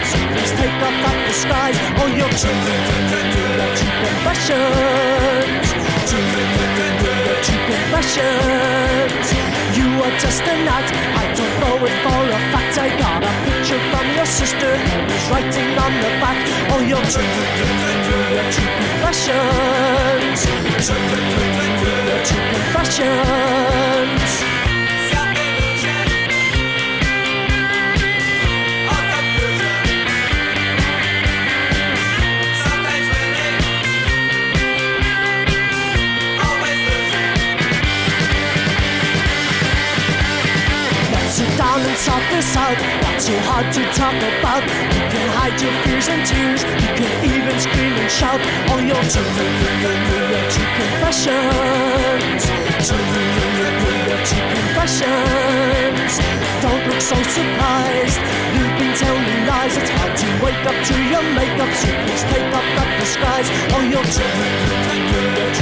So please take off that disguise. All your true confessions. True confessions. You are just an act. I don't know it for a fact. I got a picture from your sister who was writing on the back. All your true confessions. True confessions. Down and sort this out. Not so hard to talk about. You can hide your fears and tears. You can even scream and shout. All your true confessions. True confessions. Don't look so surprised. You've been telling lies. It's hard to wake up to your makeup. So please take off that disguise. All your true